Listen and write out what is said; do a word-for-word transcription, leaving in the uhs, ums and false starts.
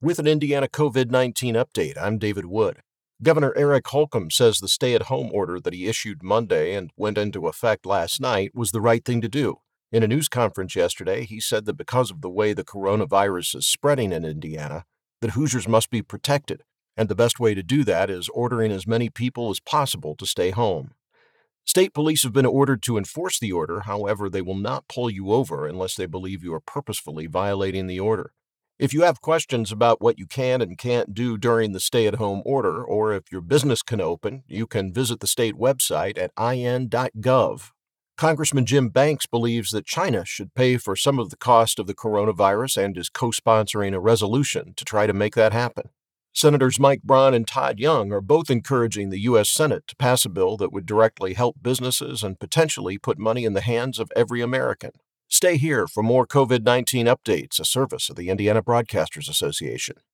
With an Indiana COVID nineteen update, I'm David Wood. Governor Eric Holcomb says the stay-at-home order that he issued Monday and went into effect last night was the right thing to do. In a news conference yesterday, he said that because of the way the coronavirus is spreading in Indiana, that Hoosiers must be protected, and the best way to do that is ordering as many people as possible to stay home. State police have been ordered to enforce the order. However, they will not pull you over unless they believe you are purposefully violating the order. If you have questions about what you can and can't do during the stay-at-home order, or if your business can open, you can visit the state website at I N dot gov. Congressman Jim Banks believes that China should pay for some of the cost of the coronavirus and is co-sponsoring a resolution to try to make that happen. Senators Mike Braun and Todd Young are both encouraging the U S Senate to pass a bill that would directly help businesses and potentially put money in the hands of every American. Stay here for more COVID nineteen updates, a service of the Indiana Broadcasters Association.